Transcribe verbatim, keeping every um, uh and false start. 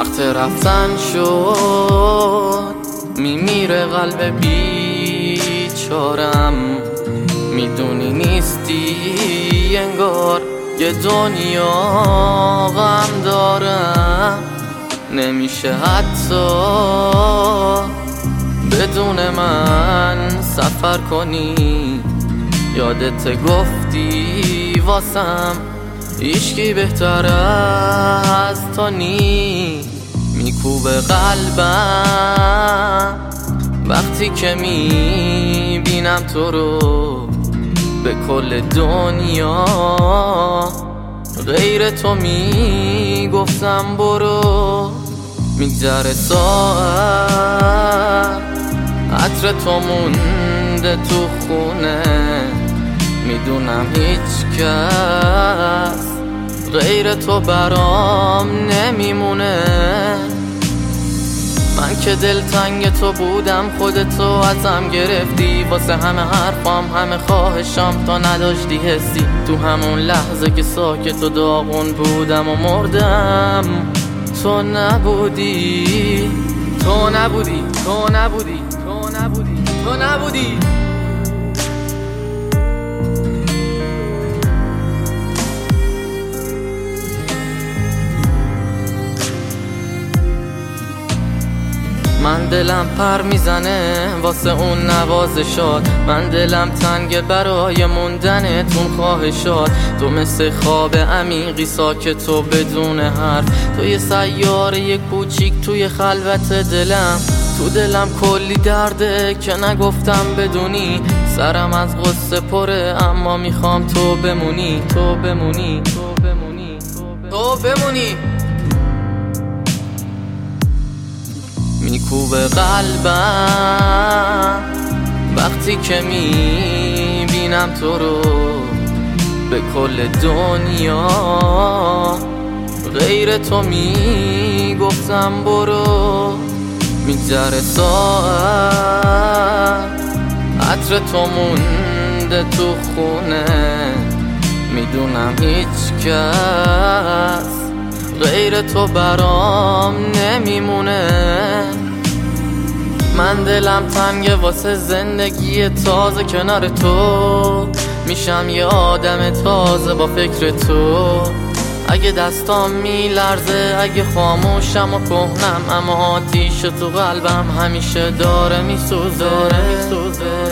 وقت رفتن شد میمیره قلب بیچارم، میدونی نیستی انگار یه دنیا غم دارم. نمیشه حتی بدون من سفر کنی، یادت گفتی واسم هیچکی بهتر از تو نی. میکوبه قلبم وقتی که میبینم تو رو، به کل دنیا غیر تو میگفتم برو. میگذره ساعت عطر تو مونده تو خونه، میدونم هیچ کس غیر تو برام نمیمونه. من که دلتنگ تو بودم خودتو ازم گرفتی، واسه همه حرفام همه خواهشام تا نداشتی حسی. تو همون لحظه که ساکت و داغون بودم و مردم، تو نبودی تو نبودی تو نبودی تو نبودی تو نبودی. من دلم پر میزنه واسه اون نوازشات، من دلم تنگه برای موندنتون خواهشات. تو مثل خواب عمیقی ساکت و بدون حرف، تو یه سیاره کوچیک توی خلوت دلم. تو دلم کلی درده که نگفتم بدونی، سرم از غصه پره اما میخوام تو بمونی تو بمونی تو بمونی تو بمونی. میکوبه قلبم وقتی که میبینم تو رو، به کل دنیا غیر تو میگفتم برو. میگذره ساعت عطر تو مونده تو خونه، میدونم هیچ کس غیر تو برام نمیمونه. من دلم تنگه واسه زندگی تازه کنار تو، میشم یه آدم تازه با فکر تو. اگه دستام میلرزه، اگه خاموشم و کهنم، اما آتیش تو قلبم همیشه داره میسوزه.